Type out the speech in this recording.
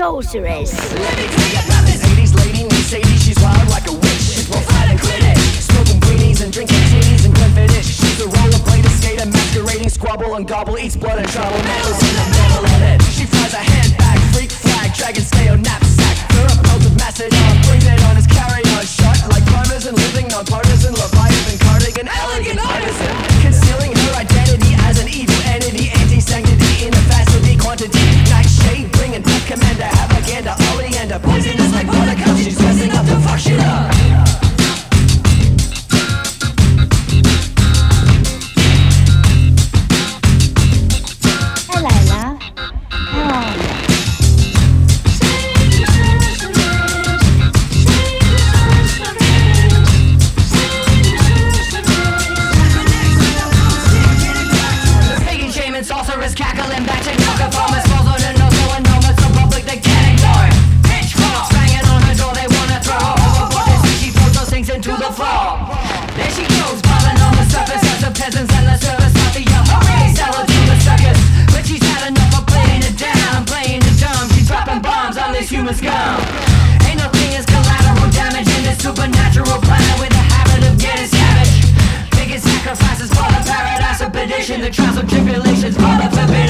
sorceress. Let me tell you about this 80s lady named Sadie. She's wild like a witch. She's more fly than Clinic. Smoking greenies and drinking teas and Glenfiddich. She's a rollerblade, a skater, masquerading, squabble and gobble, eats blood and trouble. Never seen a devil in it. She flies a handbag, freak flag, dragon slayer, knapsack. Her a pelt of Macedon, brings it on his carry-on. Shot like Parmesan, living non-partisan, Leviathan, cardigan, elegant artisan. Concealing her identity as an evil entity, anti-sanctity in a vastity quantity. Nightshade, bringing death commander, Havaganda, Oleander, poisonous like buttercup. She's dressing up to fuck shit up. Sorceress cackling back to nonconformist. Falls on her nose, so enormous, so public they can't ignore it. Pitchforks banging on her door, they wanna throw her overboard. They see she floats or sinks into the floor. There she goes, crawling on the surface as the peasants and the service start to yell, hooray, sell her to the circus. But she's had enough of playing it down, playing it dumb. She's dropping bombs on this human scum. Ain't no thing as collateral damage in this supernatural planet with a habit of getting savage. Making sacrifices for the paradise of perdition, the trials of tribulations for the forbidden.